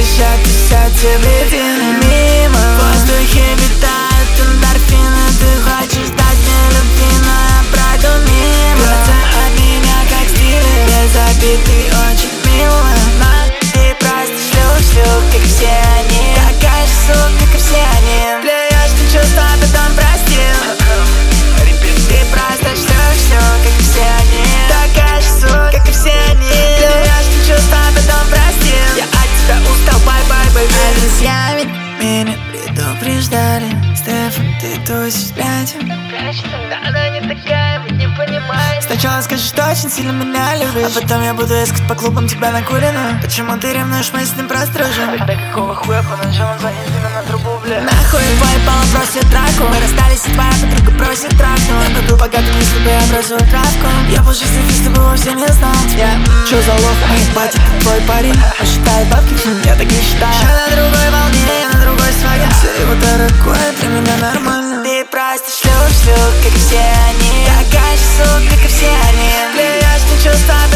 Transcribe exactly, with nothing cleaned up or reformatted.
дышать тебе мимо. В воздухе витают эндорфины. Ты хочешь дать мне любви, но я пройду мимо. Глаза от меня как стили, без обид, ты очень милая. Но ты просто шлюх-шлюх, как все они. Такая же сука, как все они. Плюешь ты чувства, потом простил. Ты просто шлюх-шлюх, как все они. Такая же сука, как и все они. Плюешь ты чувства, потом простил. Я от тебя устал, бай-бай, бэйби. А друзья ведь меня предупреждали. Стефан, ты тусишь пятен. Да она не такая, вы не понимаете. Сначала скажешь, что очень сильно меня любишь, а потом я буду искать по клубам тебя накуренную. Почему ты ревнуешь, мы с ним простружим? Да какого хуя по ночам звонит мне на трубу, бля. Нахуй поебала, просит драку. Мы расстались, и твоя подруга просит траку. Я буду богатым, если бы я бросил травку. Я был счастлив, если бы вовсе не знал тебя. Чё за лох? Ебать, это твой парень. Он считает бабки? Я так не считаю. Я на другой волне, я на другой своей. Все его дорогое для меня нормально. Ты просто шлюх-шлюх, как все они. Такая же сука, как и все они. Плюешь ты чувства,